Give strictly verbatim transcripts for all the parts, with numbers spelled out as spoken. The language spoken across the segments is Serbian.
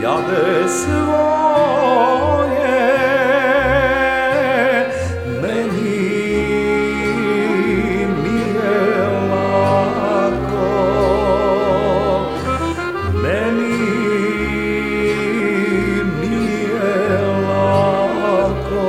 jade svoje, meni mi je lako, meni mi je lako.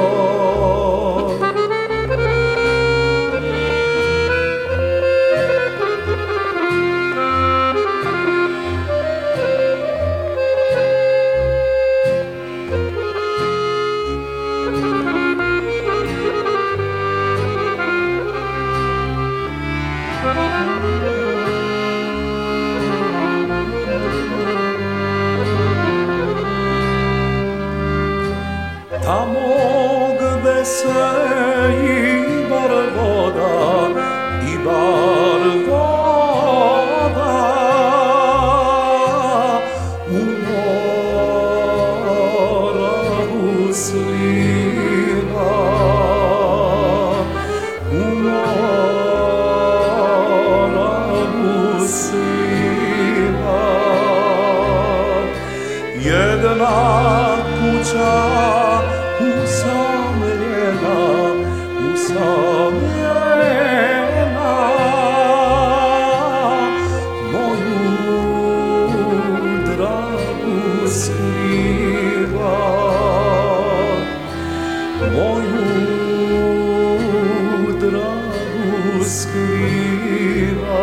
Tamo gde se i bar voda, i bar voda u moravu sliva, u moravu sliva. Jedna kuća usamljena, usamljena, moju dragu skriva, moju dragu skriva.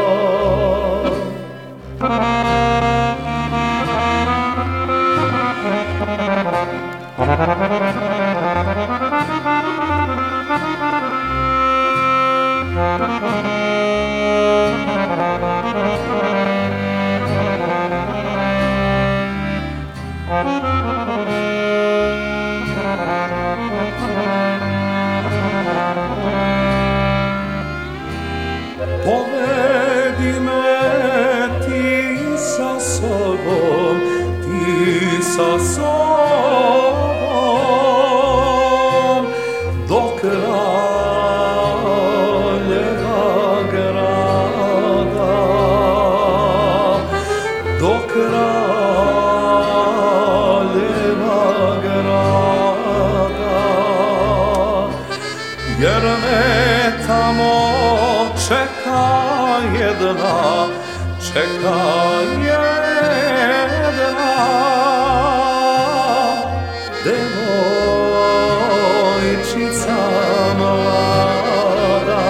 Povedi me ti sa sobom, ti sa sobom, do kraljeva grada, do kraljeva grada, jer me tamo čeka jedna, čeka jedna devojčica mlada,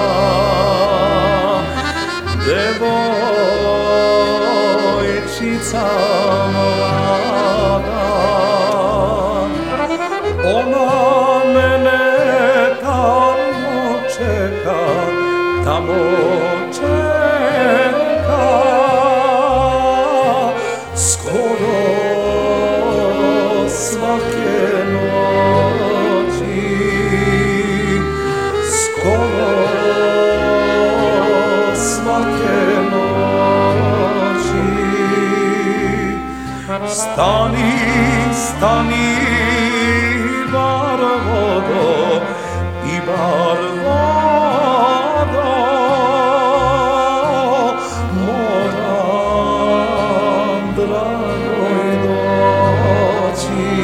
devojčica mlada. Ona mene tamo čeka, tamo čeka, skoro svake noći, skoro svake noći. Stani, stani, bar vodo, i bar vodo, moram dragoj doći.